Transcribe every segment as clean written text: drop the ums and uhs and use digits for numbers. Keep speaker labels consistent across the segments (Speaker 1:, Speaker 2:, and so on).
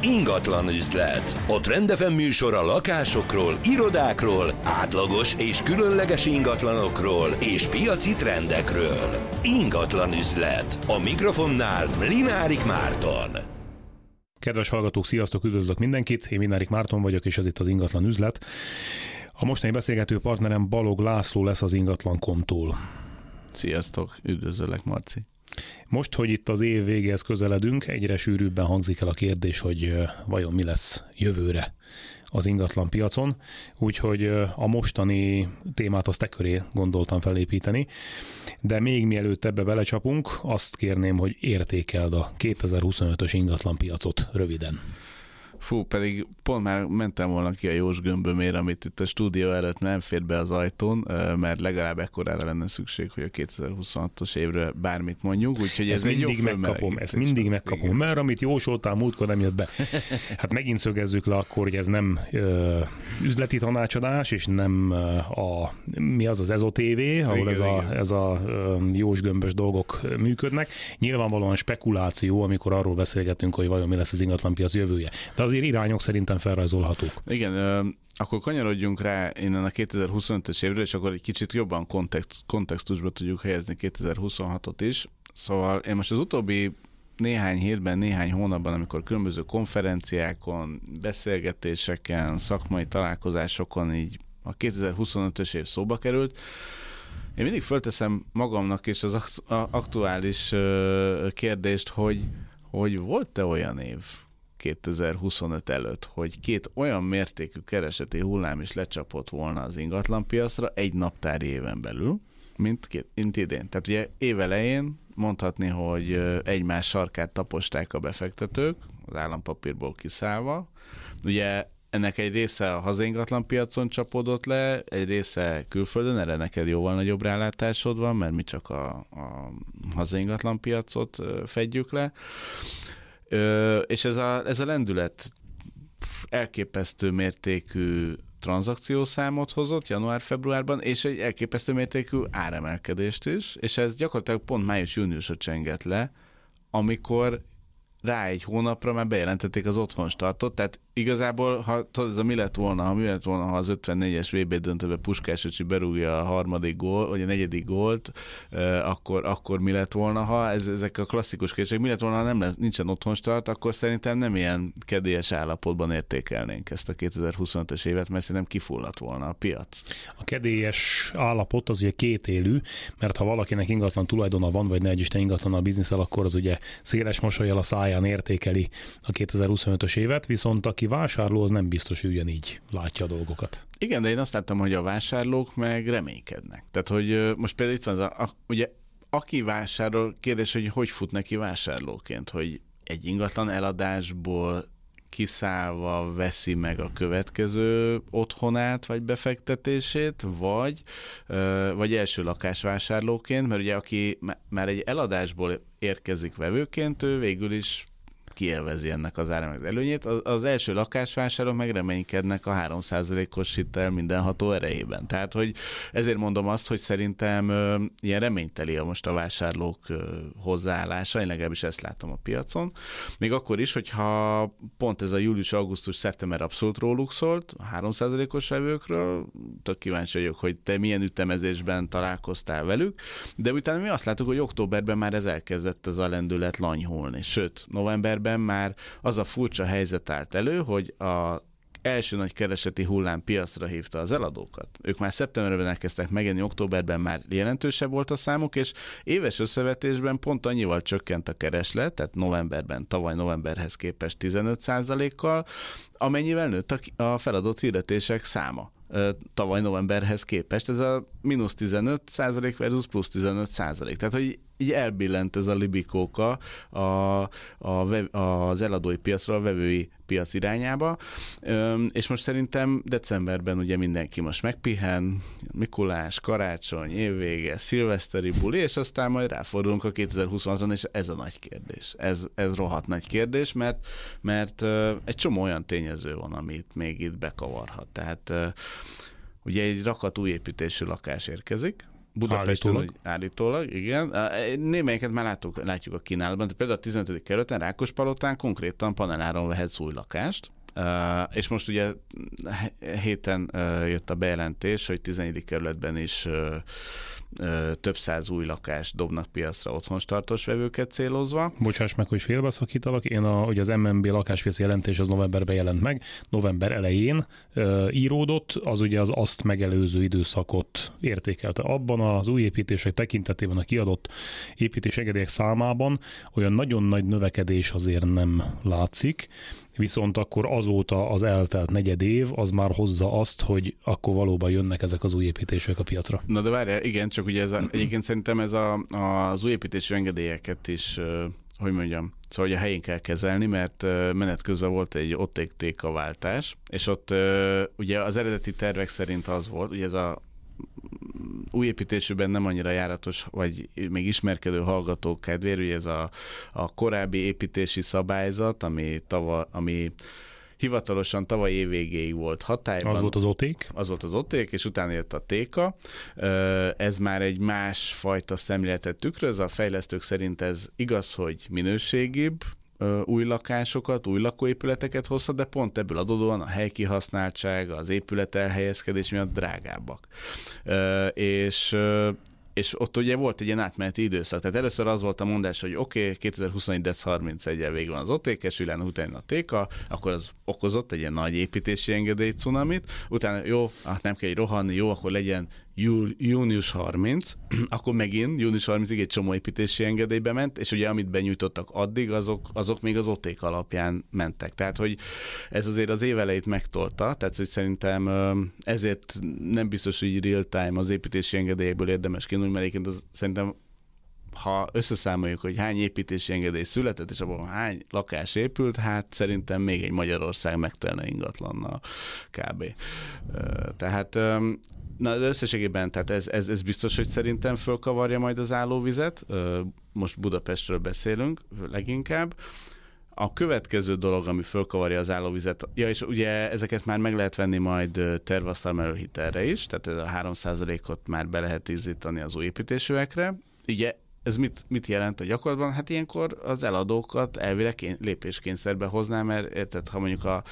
Speaker 1: Ingatlan üzlet. A Trend FM műsor a lakásokról, irodákról, átlagos és különleges ingatlanokról és piaci trendekről. Ingatlan üzlet. A mikrofonnál Mlinárik Márton.
Speaker 2: Kedves hallgatók, sziasztok, üdvözlök mindenkit, én Mlinárik Márton vagyok, és ez itt az Ingatlan üzlet. A mostani beszélgető partnerem Balog László lesz az Ingatlan.com-tól.
Speaker 3: Sziasztok, üdvözöllek, Marci.
Speaker 2: Most, hogy itt az év végéhez közeledünk, egyre sűrűbben hangzik el a kérdés, hogy vajon mi lesz jövőre az ingatlan piacon, úgyhogy a mostani témát azt e köré gondoltam felépíteni, de még mielőtt ebbe belecsapunk, azt kérném, hogy értékeld a 2025-ös ingatlan piacot röviden.
Speaker 3: Fú, pedig pont már mentem volna ki a Jós gömbömért, amit itt a stúdió előtt nem fér be az ajtón, mert legalább ekkorára lenne szükség, hogy a 2026-os évről bármit mondjuk, úgyhogy ez mindig megkapom.
Speaker 2: Ezt mindig megkapom, igen. Mert amit jósoltál, múltkor nem jött be. Hát megint szögezzük le akkor, hogy ez nem üzleti tanácsadás, és nem mi az EZO TV, ahol igen, ez a Jós gömbös dolgok működnek. Nyilvánvalóan spekuláció, amikor arról beszélgetünk, hogy vajon mi lesz az ingatlanpiac jövője. De azért irányok szerintem felrajzolhatók.
Speaker 3: Igen, akkor kanyarodjunk rá innen a 2025-ös évről, és akkor egy kicsit jobban kontextusba tudjuk helyezni 2026-ot is. Szóval én most az utóbbi néhány hétben, néhány hónapban, amikor különböző konferenciákon, beszélgetéseken, szakmai találkozásokon így a 2025-ös év szóba került, én mindig fölteszem magamnak és az aktuális kérdést, hogy volt-e olyan év 2025 előtt, hogy két olyan mértékű kereseti hullám is lecsapott volna az ingatlanpiacra egy naptári éven belül, mint idén. Tehát ugye évelején mondhatni, hogy egymás sarkát taposták a befektetők, az állampapírból kiszállva. Ugye ennek egy része a hazai ingatlanpiacon csapódott le, egy része külföldön, erre neked jóval nagyobb rálátásod van, mert mi csak a hazai ingatlanpiacot fedjük le. És ez a lendület elképesztő mértékű tranzakciószámot hozott január-februárban, és egy elképesztő mértékű áremelkedést is, és ez gyakorlatilag pont május-júniusra csengett le, amikor rá egy hónapra már bejelentették az otthonstartot, tehát igazából, ha ez mi lett volna, ha az 54-es VB döntőbe Puskás öcsi berúgja a harmadik gól, vagy a negyedik gólt, akkor mi lett volna, ha ezek a klasszikus kérdések, mi lett volna, ha nincsen otthonstart, akkor szerintem nem ilyen kedélyes állapotban értékelnénk ezt a 2025-ös évet, mert szerintem kifulladt volna a piac. A
Speaker 2: kedélyes állapot az ugye kétélű, mert ha valakinek ingatlan tulajdona van, vagy ne egyisten ingatlan a bizniszel, akkor az ugye széles mosollyal a száján értékeli a 2025-ös évet, viszont aki vásárló, az nem biztos, hogy ugyanígy látja a dolgokat.
Speaker 3: Igen, de én azt láttam, hogy a vásárlók meg reménykednek. Tehát, hogy most például itt van ugye aki vásárol, kérdés, hogy fut neki vásárlóként, hogy egy ingatlan eladásból kiszállva veszi meg a következő otthonát, vagy befektetését, vagy első lakásvásárlóként, mert ugye aki már egy eladásból érkezik vevőként, ő végül is kielvezi ennek az áremelkedés előnyét. Az első lakásvásárok meg reménykednek a 3%-os hitel mindenható erejében. Tehát, hogy ezért mondom azt, hogy szerintem ilyen reményteli most a vásárlók hozzáállása, én legalábbis ezt látom a piacon. Még akkor is, hogyha pont ez a július, augusztus, szeptember abszolút róluk szólt, a 3%-os vevőkről, tök kíváncsi vagyok, hogy te milyen ütemezésben találkoztál velük, de utána mi azt látjuk, hogy októberben már ez elkezdett ez a lendület lanyhulni. Sőt, novemberben már az a furcsa helyzet állt elő, hogy az első nagy kereseti hullám piacra hívta az eladókat. Ők már szeptemberben elkezdtek megjelenni, októberben már jelentősebb volt a számuk, és éves összevetésben pont annyival csökkent a kereslet, tehát tavaly novemberhez képest 15%-kal, amennyivel nőtt a feladott hirdetések száma tavaly novemberhez képest. Ez a -15% versus +15%. Tehát, hogy így elbillent ez a libikóka az eladói piacról a vevői piac irányába, és most szerintem decemberben ugye mindenki most megpihen, Mikulás, karácsony, évvége, szilveszteri buli, és aztán majd ráfordulunk a 2026-on, és ez a nagy kérdés. Ez rohadt nagy kérdés, mert egy csomó olyan tényező van, amit még itt bekavarhat. Tehát ugye egy rakat új építésű lakás érkezik, Budapesten állítólag, igen. Némelyiket már látjuk a kínálatban. Például a 15. kerületen, Rákospalotán konkrétan paneláron vehetsz új lakást, és most ugye héten jött a bejelentés, hogy 14. kerületben is több száz új lakást dobnak piacra otthonstartós vevőket célozva.
Speaker 2: Bocsáss meg, hogy félbeszakítalak. Ugye az MNB lakáspiaci jelentés az novemberben jelent meg. November elején íródott, az ugye az azt megelőző időszakot értékelte. Abban az új építések tekintetében a kiadott építésengedélyek számában olyan nagyon nagy növekedés azért nem látszik, viszont akkor azóta az eltelt negyed év az már hozza azt, hogy akkor valóban jönnek ezek az új építések a piacra.
Speaker 3: Na de várjál, igen, csak ugye egyébként szerintem az új építésű engedélyeket is, hogy mondjam, szóval hogy a helyén kell kezelni, mert menet közben volt egy OTK-váltás, és ott ugye az eredeti tervek szerint az volt, ugye ez a új építésűben nem annyira járatos, vagy még ismerkedő hallgatók kedvéért, ugye ez a korábbi építési szabályzat, ami hivatalosan tavaly év végéig volt hatályban.
Speaker 2: Az volt az OTÉK?
Speaker 3: Az volt az OTÉK, és utána jött a TÉKA. Ez már egy másfajta szemléletet tükröz. A fejlesztők szerint ez igaz, hogy minőségibb új lakásokat, új lakóépületeket hozhat, de pont ebből adódóan a helykihasználtság, az épület elhelyezkedés miatt drágábbak. És ott ugye volt egy ilyen átmeneti időszak. Tehát először az volt a mondás, hogy oké, 2021. dec. 31-el végig van az OTK-es, utána a TK, akkor az okozott egy ilyen nagy építési engedély cunamit, utána jó, nem kell rohanni, jó, akkor legyen június 30, akkor megint június 30-ig egy csomó építési engedélybe ment, és ugye amit benyújtottak addig, azok még az OTK alapján mentek. Tehát, hogy ez azért az év elejét megtolta, tehát, hogy szerintem ezért nem biztos, hogy real time az építési engedélyekből érdemes kiindulni, mert egyébként szerintem ha összeszámoljuk, hogy hány építési engedély született, és abban hány lakás épült, hát szerintem még egy Magyarország megtelne ingatlannal kb. Tehát na, de összességében, tehát ez biztos, hogy szerintem fölkavarja majd az állóvizet. Most Budapestről beszélünk leginkább. A következő dolog, ami fölkavarja az állóvizet, és ugye ezeket már meg lehet venni majd tervasztalmerő hitelre is, tehát a 3%-ot már be lehet ízítani az új építésűekre. Ugye ez mit jelent a gyakorlatban? Hát ilyenkor az eladókat elvileg lépéskényszerbe hozná, mert érted, ha mondjuk a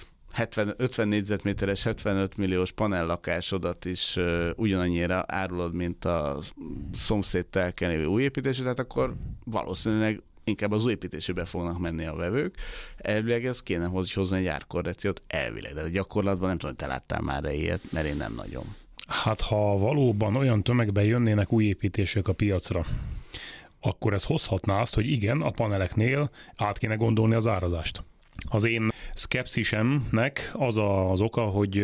Speaker 3: 50 négyzetméteres, 75 milliós panellakásodat is ugyanannyira árulod, mint a szomszéd telken lévő új építésű, tehát akkor valószínűleg inkább az új építésűbe fognak menni a vevők. Elvileg ez kéne hozni egy árkorrekciót, elvileg, de a gyakorlatban nem tudom, hogy te láttál már ilyet, mert én nem nagyon.
Speaker 2: Hát ha valóban olyan tömegben jönnének új építések a piacra, akkor ez hozhatná azt, hogy igen, a paneleknél át kéne gondolni az árazást. Az én szkepszisemnek az az oka, hogy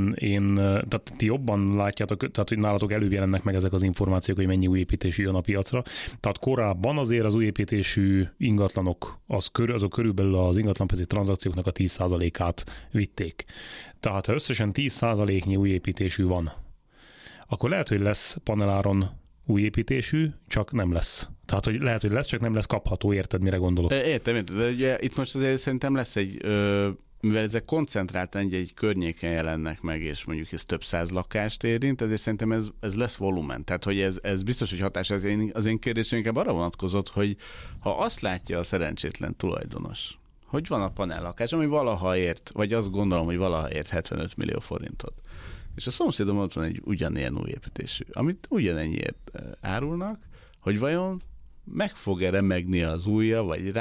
Speaker 2: tehát ti jobban látjátok, tehát hogy nálatok előbb jelennek meg ezek az információk, hogy mennyi új építésű jön a piacra. Tehát korábban azért az új építésű ingatlanok, azok körülbelül az ingatlanpiaci tranzakcióknak a 10%-át vitték. Tehát ha összesen 10%-nyi új építésű van, akkor lehet, hogy lesz paneláron új építésű, csak nem lesz. Tehát, hogy lehet, hogy lesz, csak nem lesz kapható, érted, mire gondolok?
Speaker 3: Értem, de ugye itt most azért szerintem lesz mivel ezek koncentráltan egy környéken jelennek meg, és mondjuk ez több száz lakást érint, ezért szerintem ez lesz volumen. Tehát, hogy ez biztos, hogy hatás. Az én kérdésem inkább arra vonatkozott, hogy ha azt látja a szerencsétlen tulajdonos, hogy van a panellakás, ami valaha ért, vagy azt gondolom, hogy valaha ért 75 millió forintot, és a szomszédom ott van egy ugyanilyen új építésű, amit ugyanennyiért árulnak, hogy vajon meg fog-e remegni az ujja, vagy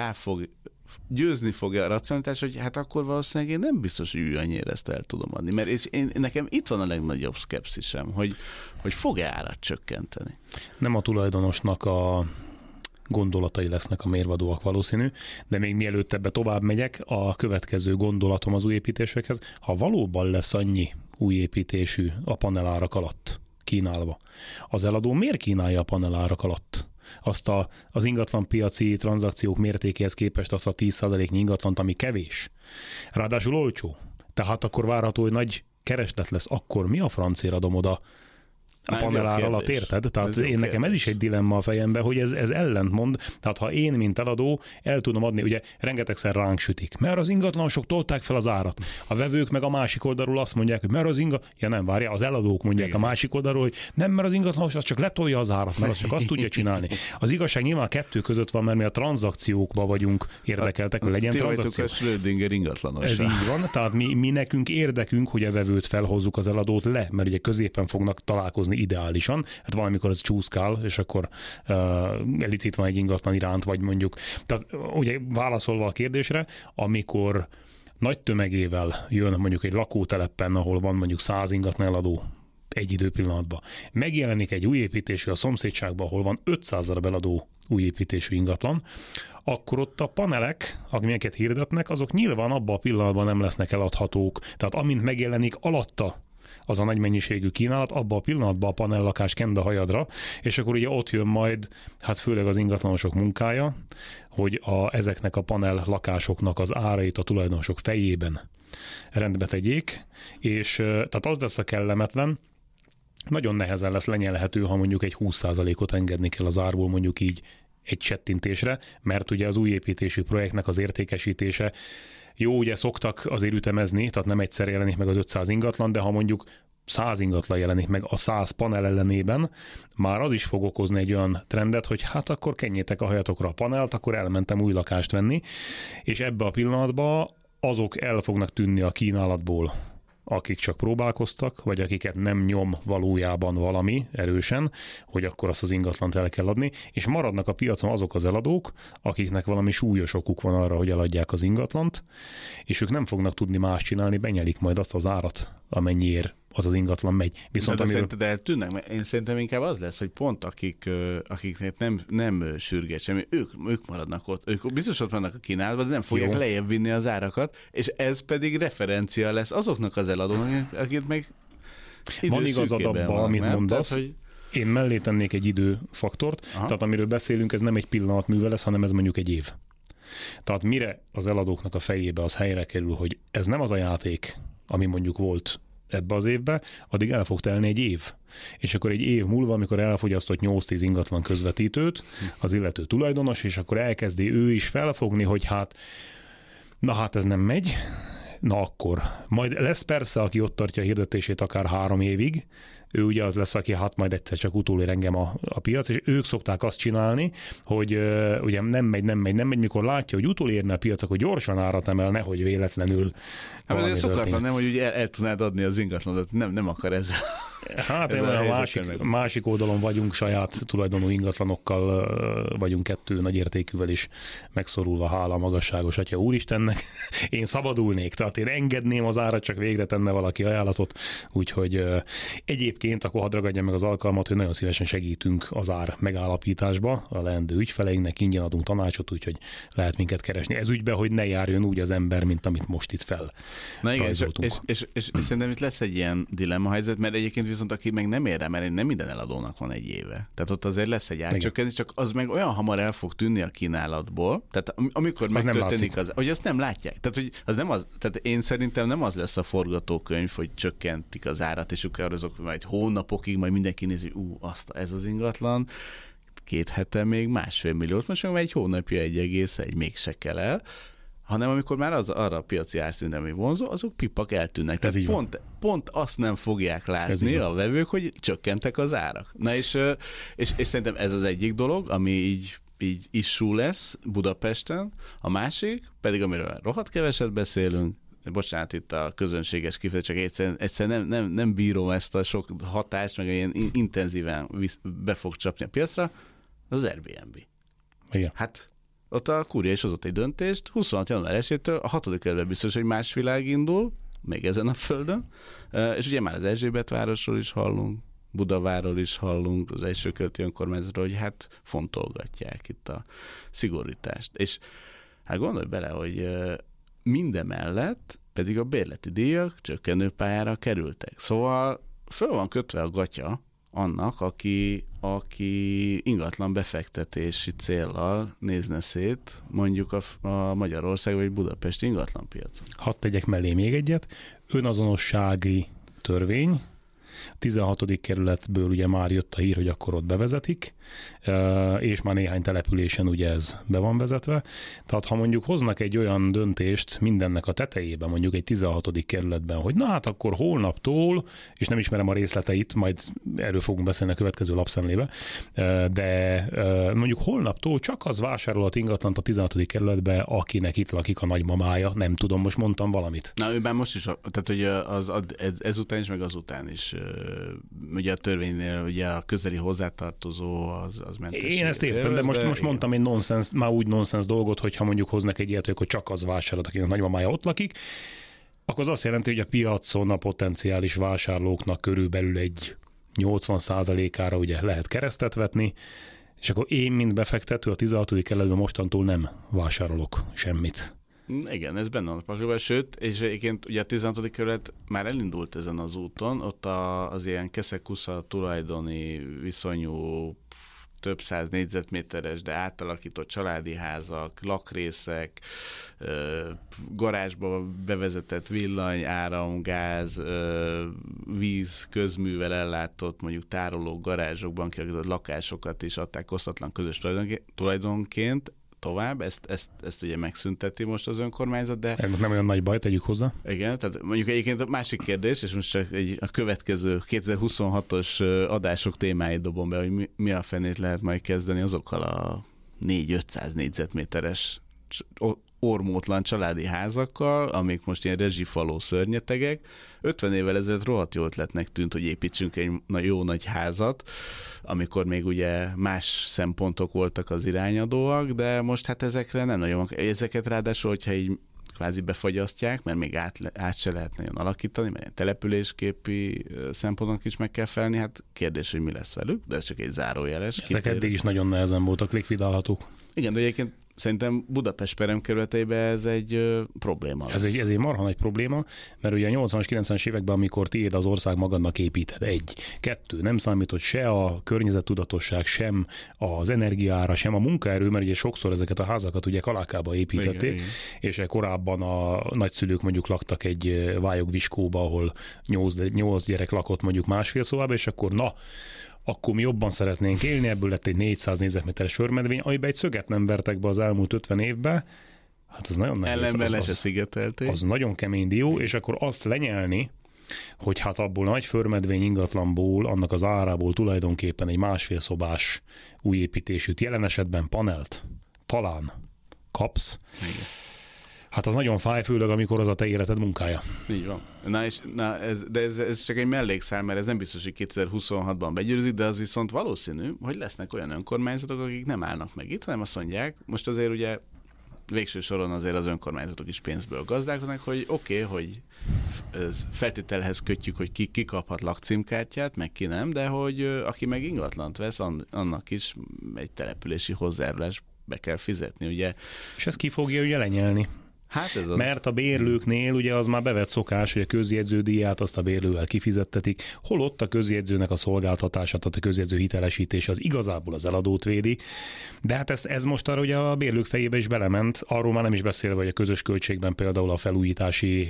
Speaker 3: győzni fog-e a racionalitás, hogy hát akkor valószínűleg én nem biztos, hogy ugyannyira ezt el tudom adni. Mert nekem itt van a legnagyobb szkepszisem, hogy fog-e árat csökkenteni.
Speaker 2: Nem a tulajdonosnak a gondolatai lesznek a mérvadóak valószínű, de még mielőtt ebbe tovább megyek, a következő gondolatom az új építésekhez, ha valóban lesz annyi új építésű a panelárak alatt kínálva, az eladó miért kínálja a panelárak alatt azt az ingatlanpiaci tranzakciók mértékéhez képest azt a 10%-nyi ingatlant, ami kevés, ráadásul olcsó, tehát akkor várható, hogy nagy kereslet lesz, akkor mi a francér adom oda a panelár alatt, érted? Tehát nekem ez is egy dilemma a fejemben, hogy ez ellentmond. Tehát ha én, mint eladó, el tudom adni, ugye rengetegszer ránk sütik, mert az ingatlanosok tolták fel az árat. A vevők meg a másik oldalról azt mondják, hogy mert az az eladók mondják igen. A másik oldalról, hogy nem, mert az ingatlanos az csak letolja az árat, mert az csak azt tudja csinálni. Az igazság nyilván a kettő között van, mert mi a tranzakciókba vagyunk érdekeltek, hogy legyen tranzakció.
Speaker 3: A Schrödinger ingatlanos.
Speaker 2: Ez így van, tehát mi nekünk érdekünk, hogy a vevőt felhozzuk, az eladót le, mert ugye középen fognak találkozni ideálisan, hát valamikor ez csúszkál, és akkor licit van egy ingatlan iránt, vagy mondjuk. Tehát ugye válaszolva a kérdésre, amikor nagy tömegével jön mondjuk egy lakótelepen, ahol van mondjuk 100 ingatlan eladó egy időpillanatban, megjelenik egy új építésű a szomszédságban, ahol van 500 darab eladó új építésű ingatlan, akkor ott a panelek, amiket hirdetnek, azok nyilván abban a pillanatban nem lesznek eladhatók. Tehát amint megjelenik alatta az a nagy mennyiségű kínálat, abban a pillanatban a panellakás kend a hajadra, és akkor ugye ott jön majd, hát főleg az ingatlanosok munkája, hogy ezeknek a panel lakásoknak az árait a tulajdonosok fejében rendbe tegyék, és tehát az lesz a kellemetlen, nagyon nehezen lesz lenyelhető, ha mondjuk egy 20%-ot engedni kell az árból mondjuk így egy csettintésre, mert ugye az új építésű projektnek az értékesítése jó, ugye szoktak azért ütemezni, tehát nem egyszer jelenik meg az 500 ingatlan, de ha mondjuk 100 ingatlan jelenik meg a 100 panel ellenében, már az is fog okozni egy olyan trendet, hogy hát akkor kenjétek a hajatokra a panelt, akkor elmentem új lakást venni, és ebbe a pillanatban azok el fognak tűnni a kínálatból, akik csak próbálkoztak, vagy akiket nem nyom valójában valami erősen, hogy akkor azt az ingatlant el kell adni, és maradnak a piacon azok az eladók, akiknek valami súlyos okuk van arra, hogy eladják az ingatlant, és ők nem fognak tudni más csinálni, benyelik majd azt az árat, amennyiért az ingatlan megy.
Speaker 3: Viszont de szerinted eltűnnek? Mert én szerintem inkább az lesz, hogy pont akiknek nem sürget semmi, ők maradnak ott. Ők biztos ott vannak a kínálatban, de nem fogják lejjebb vinni az árakat, és ez pedig referencia lesz azoknak az eladónak, akik meg
Speaker 2: van igazad abban, amit mondasz. Tehát, hogy... Én mellé tennék egy időfaktort, tehát amiről beszélünk, ez nem egy pillanatműve lesz, hanem ez mondjuk egy év. Tehát mire az eladóknak a fejébe az helyre kerül, hogy ez nem az a játék, ami mondjuk volt ebbe az évbe, addig el fog telni egy év. És akkor egy év múlva, amikor elfogyasztott 8-10 ingatlan közvetítőt, az illető tulajdonos, és akkor elkezdi ő is felfogni, hogy hát ez nem megy, na akkor. Majd lesz persze, aki ott tartja a hirdetését akár 3 évig, ő ugye az lesz, aki hát majd egyszer csak utolér engem a piac, és ők szokták azt csinálni, hogy ugye nem megy, mikor látja, hogy utolérne a piac, akkor gyorsan árat emel, nehogy véletlenül.
Speaker 3: Hát ez szokatlan, nem, hogy ugye el tudnád adni az ingatlanot, nem akar ezzel.
Speaker 2: Hát a másik oldalon vagyunk, saját tulajdonú ingatlanokkal vagyunk 2 nagy értékűvel is megszorulva, hála a magasságos Atya Úristennek. Én szabadulnék, tehát én engedném az árat, csak végre tenne valaki ajánlatot, úgyhogy egyébként akkor hadd ragadjam meg az alkalmat, hogy nagyon szívesen segítünk az ár megállapításba, a leendő ügyfeleinknek ingyen adunk tanácsot, úgyhogy lehet minket keresni. Ez ügyben, hogy ne járjon úgy az ember, mint amit most itt fel.
Speaker 3: Na igen, és szerintem itt lesz egy ilyen dilemma helyzet, mert egyébként viszont aki meg nem ér rá, mert nem minden eladónak van egy éve. Tehát ott azért lesz egy átcsökkentés, csak az meg olyan hamar el fog tűnni a kínálatból, tehát amikor megtörténik hogy azt nem látják. Tehát, hogy az nem az, tehát én szerintem nem az lesz a forgatókönyv, hogy csökkentik az árat, és akkor azok majd hónapokig majd mindenki nézi, hogy ez az ingatlan, 2 hete még 1,5 milliót, most meg egy hónapja 1,1 mégse kell el, hanem amikor már arra a piaci árszintre, ami vonzó, azok pipak eltűnnek. Tehát pont azt nem fogják látni a vevők, hogy csökkentek az árak. Na és szerintem ez az egyik dolog, ami így issue lesz Budapesten, a másik pedig, amiről rohadt keveset beszélünk, bocsánat, itt a közönséges kifejezés, csak egyszerűen nem bírom ezt a sok hatást, meg ilyen intenzíven be fog csapni a piacra, az Airbnb.
Speaker 2: Igen.
Speaker 3: Hát ott a Kúria is hozott egy döntést, 26. január 1-től a 6. kerületben biztos, hogy más világ indul, még ezen a földön, és ugye már az Erzsébetvárosról is hallunk, Budavárról is hallunk, az első kerületi önkormányzatról, hogy hát fontolgatják itt a szigorítást. És hát gondolj bele, hogy mindemellett pedig a bérleti díjak csökkenő pályára kerültek. Szóval föl van kötve a gatya annak, aki ingatlan befektetési céllal nézne szét mondjuk a Magyarország vagy budapesti ingatlanpiacon.
Speaker 2: Hadd tegyek mellé még egyet. Önazonossági törvény A 16. kerületből ugye már jött a hír, hogy akkor ott bevezetik, és már néhány településen ugye ez be van vezetve. Tehát ha mondjuk hoznak egy olyan döntést mindennek a tetejében, mondjuk egy 16. kerületben, hogy na hát akkor holnaptól, és nem ismerem a részleteit, majd erről fogunk beszélni a következő lapszemlébe, de mondjuk holnaptól csak az vásárolhat ingatlant a 16. kerületbe, akinek itt lakik a nagymamája, nem tudom, most mondtam valamit.
Speaker 3: Na, ő már most is, tehát hogy ezután is, meg azután is, ugye a törvénynél ugye a közeli hozzátartozó az mentesség.
Speaker 2: Én ezt értem, de most mondtam egy nonsens, már úgy nonsens dolgot, hogyha mondjuk hoznak egy ilyet, hogy csak az vásárolhat, akinek a nagymamája ott lakik, akkor az azt jelenti, hogy a piacon a potenciális vásárlóknak körülbelül egy 80%-ára ugye lehet keresztet vetni, és akkor én, mint befektető, a 16. kerületben mostantól nem vásárolok semmit.
Speaker 3: Igen, ez benne van a pakliban, sőt, és egyébként ugye a 16. kerület már elindult ezen az úton, ott az ilyen keszekusza tulajdoni viszonyú több száz négyzetméteres, de átalakított családi házak, lakrészek, garázsba bevezetett villany, áram, gáz, víz, közművel ellátott mondjuk tárolók, garázsokban kialakított lakásokat is adták osztatlan közös tulajdonként tovább, ezt ugye megszünteti most az önkormányzat, de...
Speaker 2: Ez nem olyan nagy baj, tegyük hozzá.
Speaker 3: Igen, tehát mondjuk egyébként a másik kérdés, és most csak a következő 2026-os adások témáit dobom be, hogy mi a fenét lehet majd kezdeni azokkal a 400-500 négyzetméteres ormótlan családi házakkal, amik most ilyen rezsifaló szörnyetegek. 50 évvel ezelőtt rohadt jó ötletnek tűnt, hogy építsünk egy jó nagy házat, amikor még ugye más szempontok voltak az irányadóak, de most hát ezekre nem nagyon, ezeket ráadásul, hogyha így kvázi befagyasztják, mert még át se lehet nagyon alakítani, mert ilyen településképi szempontok is meg kell felni, hát kérdés, hogy mi lesz velük, de ez csak egy zárójeles.
Speaker 2: Ezek eddig is nagyon nehezen voltak likvidálhatók.
Speaker 3: Igen, de egyébként szerintem Budapest peremkerületeiben ez egy probléma lesz.
Speaker 2: Ez egy marha nagy probléma, mert ugye a 80-as, 90-es években, amikor tiéd az ország magadnak építed, 1, 2, nem számított se a környezettudatosság, sem az energiára, sem a munkaerő, mert ugye sokszor ezeket a házakat ugye Kalákába építették, igen. És korábban a nagyszülők mondjuk laktak egy vályogviskóba, ahol 8 gyerek lakott mondjuk másfél szobába, és akkor mi jobban szeretnénk élni, ebből lett egy 400 négyzetméteres förmedvény, amiben egy szöget nem vertek be az elmúlt 50 évben, hát az nagyon nehéz.
Speaker 3: Ellenben le se szigetelték.
Speaker 2: Az nagyon kemény dió, és akkor azt lenyelni, hogy hát abból nagy förmedvény ingatlanból, annak az árából tulajdonképpen egy másfél szobás új építésűt, jelen esetben panelt talán kapsz. Igen. Hát az nagyon fáj, főleg amikor az a te életed munkája.
Speaker 3: Így van. Ez csak egy mellékszál, mert ez nem biztos, hogy 2026-ban begyőzik, de az viszont valószínű, hogy lesznek olyan önkormányzatok, akik nem állnak meg itt, hanem azt mondják, most azért ugye végső soron azért az önkormányzatok is pénzből gazdálkodnak, hogy oké, hogy feltételhez kötjük, hogy ki kaphat lakcímkártyát, meg ki nem, de hogy aki meg ingatlant vesz, annak is egy települési hozzájárulás be kell fizetni, ugye.
Speaker 2: És ezt ki fogja ugye lenyelni?
Speaker 3: Hát ez az.
Speaker 2: Mert a bérlőknél ugye az már bevett szokás, hogy a közjegyződíját azt a bérlővel kifizettetik, holott a közjegyzőnek a szolgáltatását, tehát a közjegyző hitelesítése az igazából az eladót védi, de hát ez most arra ugye a bérlők fejébe is belement, arról már nem is beszélve, hogy a közös költségben például a felújítási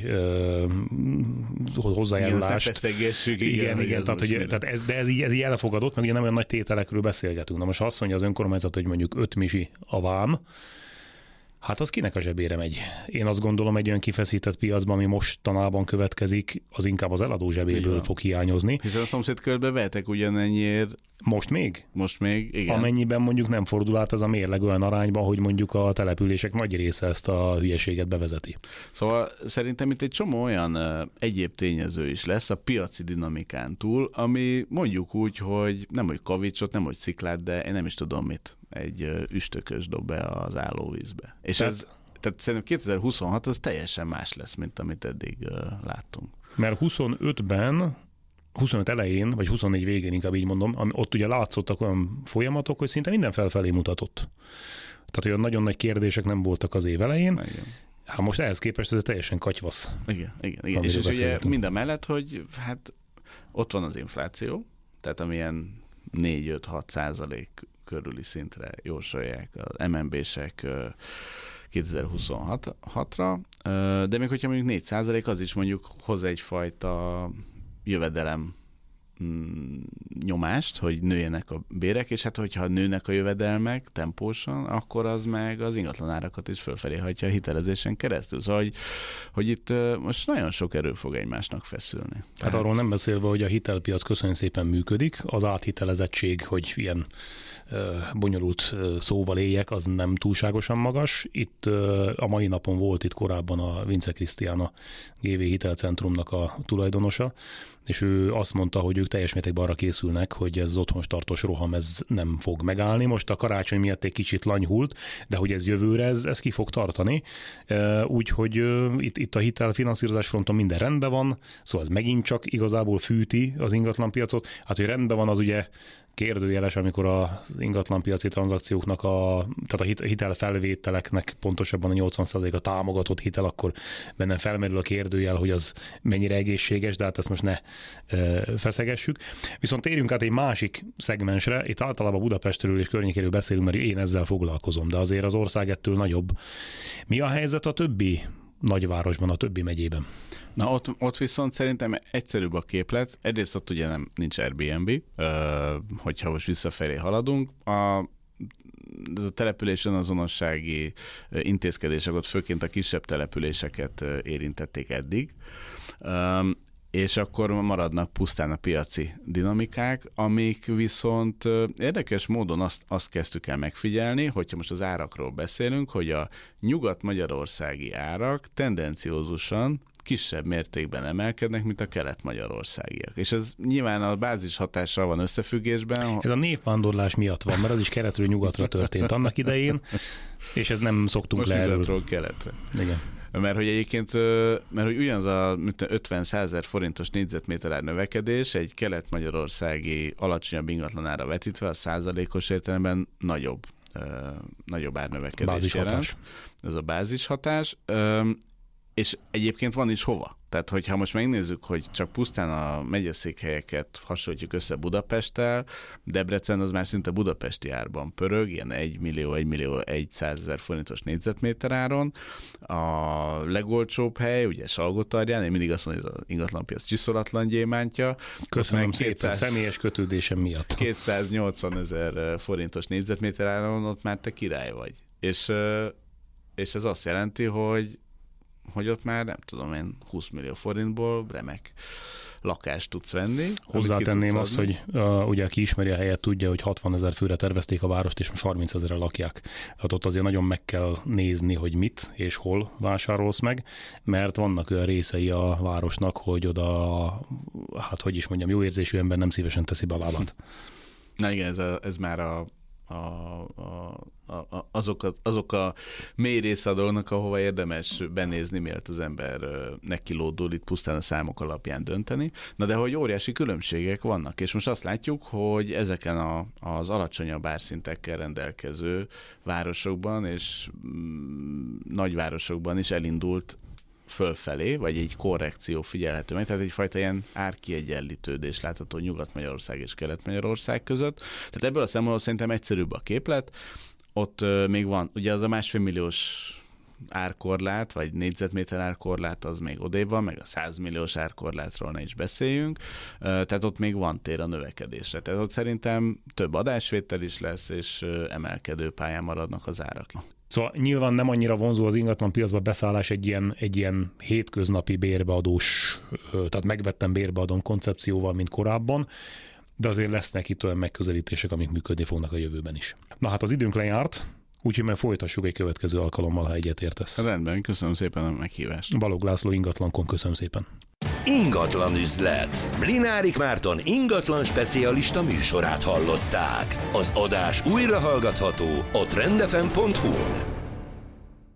Speaker 2: hozzájárulást. Igen, tehát ez így elfogadott, meg ugye nem olyan nagy tételekről beszélgetünk. Na most ha azt mondja az önkormányzat, hogy mondjuk 5 misi a vám, hát az kinek a zsebére megy? Én azt gondolom, egy olyan kifeszített piacban, ami mostanában következik, az inkább az eladó zsebéből fog hiányozni.
Speaker 3: Hiszen a szomszédkörbe vehetek ugyanennyiért.
Speaker 2: Most még?
Speaker 3: Most még, igen.
Speaker 2: Amennyiben mondjuk nem fordul át ez a mérleg olyan arányba, hogy mondjuk a települések nagy része ezt a hülyeséget bevezeti.
Speaker 3: Szóval szerintem itt egy csomó olyan egyéb tényező is lesz a piaci dinamikán túl, ami mondjuk úgy, hogy nem hogy kavicsot, nem hogy sziklát, de én nem is tudom mit. Egy üstökös dob be az állóvízbe. És tehát szerintem 2026 az teljesen más lesz, mint amit eddig láttunk.
Speaker 2: Mert 25 elején, vagy 24 végén inkább így mondom, ott ugye látszottak olyan folyamatok, hogy szinte minden felfelé mutatott. Tehát olyan nagyon nagy kérdések nem voltak az év elején. Igen. Hát most ehhez képest ez teljesen katyvasz.
Speaker 3: Igen. És ugye minden mellett, hogy hát ott van az infláció, tehát amilyen 4-5-6% körüli szintre jósolják az MNB-sek 2026-ra, de még hogyha mondjuk 4%, az is mondjuk hoz egyfajta jövedelem nyomást, hogy nőjenek a bérek, és hát hogyha nőnek a jövedelmek tempósan, akkor az meg az ingatlanárakat is fölfelé hajtja a hitelezésen keresztül. Szóval, hogy itt most nagyon sok erő fog egymásnak feszülni.
Speaker 2: Hát arról nem beszélve, hogy a hitelpiac köszönjük szépen működik, az áthitelezettség, hogy ilyen bonyolult szóval éljek, az nem túlságosan magas. Itt a mai napon volt itt korábban a Vince Krisztián, a GV Hitelcentrumnak a tulajdonosa, és ő azt mondta, hogy ők teljes mértékben arra készülnek, hogy ez az otthonstartós roham ez nem fog megállni. Most a karácsony miatt egy kicsit lanyhult, de hogy ez jövőre ez ki fog tartani. Úgyhogy itt a hitelfinanszírozás fronton minden rendben van, szóval ez megint csak igazából fűti az ingatlanpiacot. Hát, hogy rendben van, az ugye kérdőjeles, amikor az ingatlanpiaci tranzakcióknak, tehát a hitelfelvételeknek pontosabban a 80%-a támogatott hitel, akkor bennem felmerül a kérdőjel, hogy az mennyire egészséges, de hát ezt most ne feszegessük. Viszont térjünk át egy másik szegmensre, itt általában Budapestről és környékéről beszélünk, mert én ezzel foglalkozom, de azért az ország ettől nagyobb. Mi a helyzet a többi nagyvárosban, a többi megyében?
Speaker 3: Na ott viszont szerintem egyszerűbb a képlet. Egyrészt ott ugye nincs Airbnb, hogyha most visszafelé haladunk. Ez a településen azonossági intézkedések ott főként a kisebb településeket érintették eddig. És akkor maradnak pusztán a piaci dinamikák, amik viszont érdekes módon azt kezdtük el megfigyelni, hogyha most az árakról beszélünk, hogy a nyugat-magyarországi árak tendenciózusan kisebb mértékben emelkednek, mint a kelet-magyarországiak. És ez nyilván a bázis hatással van összefüggésben.
Speaker 2: Ez a népvándorlás miatt van, mert az is keletről nyugatra történt annak idején, és ez nem szoktunk le erről.
Speaker 3: Most nyugatról keletre.
Speaker 2: Igen.
Speaker 3: Mert hogy egyébként, hogy ugyanaz a 50-100 000 forintos négyzetméterár növekedés egy kelet-magyarországi alacsonyabb ingatlanára vetítve a százalékos értelemben nagyobb árnövekedés jelent. Ez a bázishatás. És egyébként van is hova. Tehát, hogyha most megnézzük, hogy csak pusztán a megyeszékhelyeket hasonlítjuk össze Budapesttel, Debrecen az már szinte budapesti árban pörög, ilyen 1 millió 100 000 forintos négyzetméter áron. A legolcsóbb hely, ugye Salgótarján, én mindig azt mondom, hogy az ingatlanpiac csiszolatlan gyémántja.
Speaker 2: Köszönöm szépen, személyes kötődésem miatt.
Speaker 3: 280 000 forintos négyzetméter áron ott már te király vagy. És ez azt jelenti, hogy ott már nem tudom én 20 millió forintból remek lakást tudsz venni.
Speaker 2: Hozzátenném azt, hogy ugye aki ismeri a helyet, tudja, hogy 60 000 főre tervezték a várost, és most 30 000-re lakják. Tehát ott azért nagyon meg kell nézni, hogy mit és hol vásárolsz meg, mert vannak olyan részei a városnak, hogy oda, hát hogy is mondjam, jó érzésű ember nem szívesen teszi be a lábát.
Speaker 3: Na igen, ez már azok a mély része a dolognak, ahova érdemes benézni, mielőtt az ember nekilódul itt pusztán a számok alapján dönteni. Na de hogy óriási különbségek vannak, és most azt látjuk, hogy ezeken az alacsonyabb árszintekkel rendelkező városokban és nagyvárosokban is elindult fölfelé, vagy egy korrekció figyelhető meg, tehát egyfajta ilyen árkiegyenlítődés látható Nyugat-Magyarország és Kelet-Magyarország között. Tehát ebből a szempontból szerintem egyszerűbb a képlet. Ott még van, ugye az a 1,5 milliós árkorlát, vagy négyzetméter árkorlát, az még odébb van, meg a 100 milliós árkorlátról ne is beszéljünk, tehát ott még van tér a növekedésre. Tehát ott szerintem több adásvétel is lesz, és emelkedő pályán maradnak az árak.
Speaker 2: Szóval nyilván nem annyira vonzó az ingatlan piacba beszállás egy ilyen hétköznapi bérbeadós, tehát megvettem bérbeadom koncepcióval, mint korábban, de azért lesznek itt olyan megközelítések, amik működni fognak a jövőben is. Na hát az időnk lejárt, úgyhogy már folytassuk egy következő alkalommal, ha egyetértesz.
Speaker 3: Rendben, köszönöm szépen a meghívást.
Speaker 2: Balogh László Ingatlan.com, köszönöm szépen.
Speaker 1: Ingatlan üzlet. Mlinárik Márton ingatlan specialista műsorát hallották. Az adás újra hallgatható a trendfm.hu-n.